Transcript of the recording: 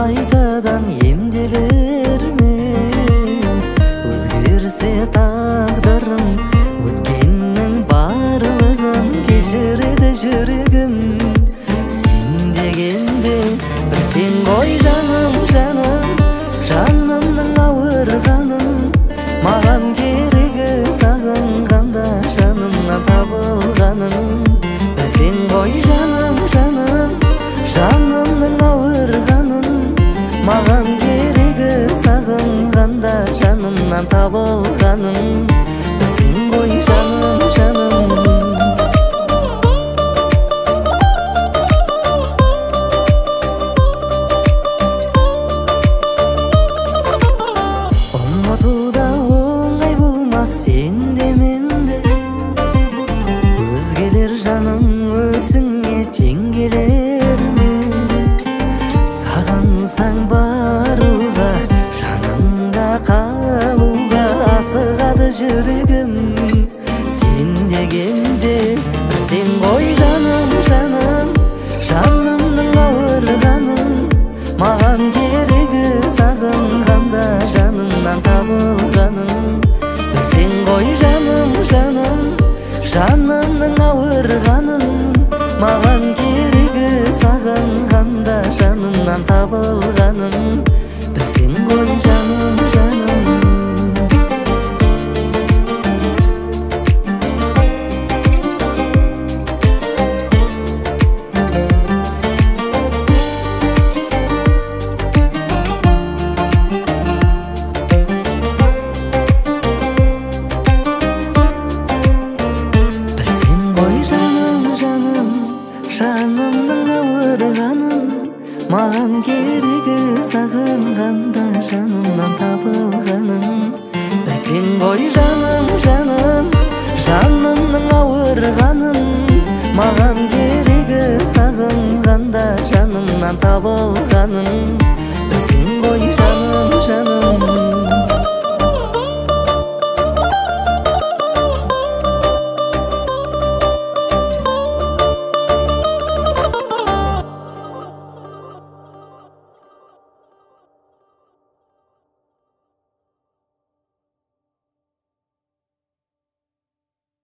кайтадан емделер ме? Өзгерсе тағдырым, өткеннің барлығын кешіреді жүрегім. Сен дегенде бір сен ғой жаным, жаным, жанымның ауырғаным. Маған керегі сағынғанда жанымнан табылғаның. Bir sen ғой жаным, жаным, жанымның ауырғаның. Маған керегі сағынғанда жанымнан табылғаның. Bir sen ғой жаным, жаным. Ұмытуда оңай болмас сенде менде. Өзгелер жаным өзіңе тең келер ме? Сағынсаң баруға, жанымда қалуға асығады жүрегім. Сен дегенде бір сен ғой жаным, жаным, жанымның ауырғаның. Маған керегі сағынғанда жанымнан табылғаның. Bir sen ғой жаным, жаным, жанымның ауырғаның. Маған керегі сағынғанда жанымнан табылғаның. Bir sen ғой жаным, жаным. Жанымның ауырғаның. Маған керегі сағынғанда жанымнан табылғаның. Bir sen ғой жаным, жаным, жанымның ауырғаның. Маған керегі сағынғанда жанымнан табылғаның.